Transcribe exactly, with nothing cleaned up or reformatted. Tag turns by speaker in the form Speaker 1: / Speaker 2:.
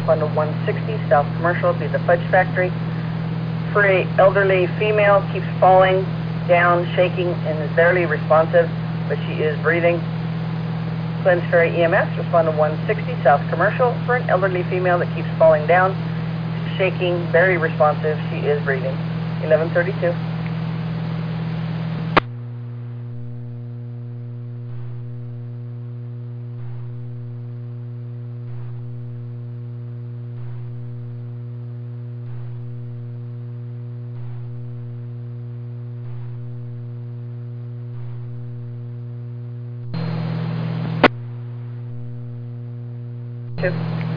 Speaker 1: respond to one sixty South Commercial, be the Fudge Factory. For a elderly female, keeps falling down, shaking, and is barely responsive, but she is breathing. Glens Ferry E M S, respond to one sixty South Commercial for an elderly female that keeps falling down, shaking, very responsive, she is breathing. eleven thirty-two. Two.